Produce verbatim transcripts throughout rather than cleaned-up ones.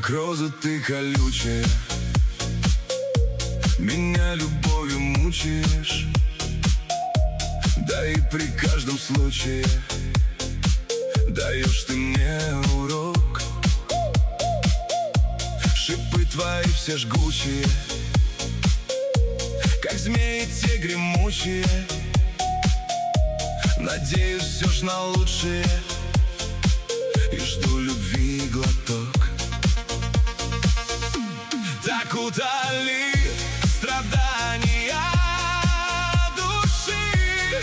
Как роза ты колючая, меня любовью мучаешь. Да и при каждом случае даешь ты мне урок. Шипы твои все жгучие, как змеи те гремучие. Надеюсь все ж на лучшее и жду любви глоток. Так утоли страдания души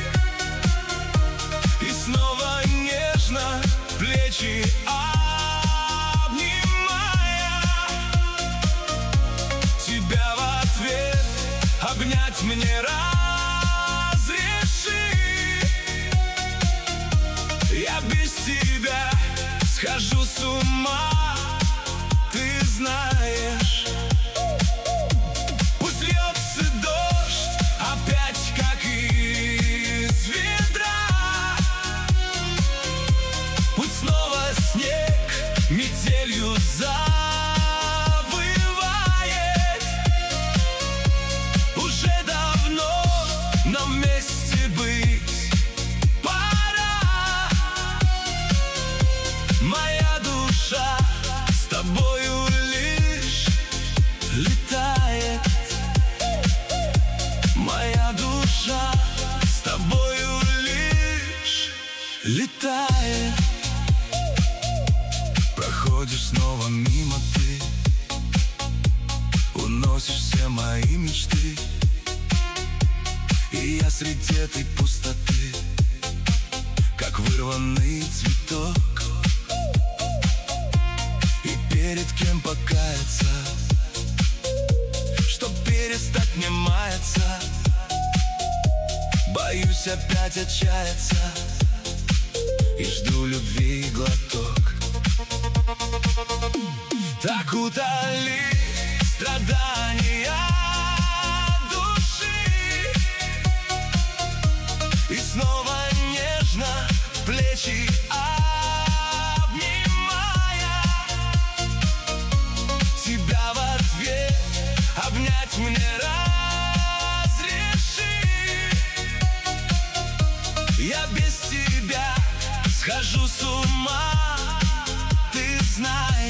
и снова нежно плечи обнимая, тебя в ответ обнять мне разреши. Я без тебя схожу с ума, ты знаешь. Пусть льется дождь опять, как из ведра. Пусть снова снег метелью завывает. Уже давно нам вместе быть пора. Моя душа с тобою лишь летает. Моя душа с тобою лишь летает. Проходишь снова мимо ты, уносишь все мои мечты, и я среди этой пустоты, как вырванный цветок. И перед кем покаяться, чтоб перестать мне маяться. Боюсь опять отчаяться и жду любви глоток. Так утоли страдания души и снова нежно плечи обнимая, тебя в ответ обнять мне разреши. Я без тебя схожу с ума, ты знаешь.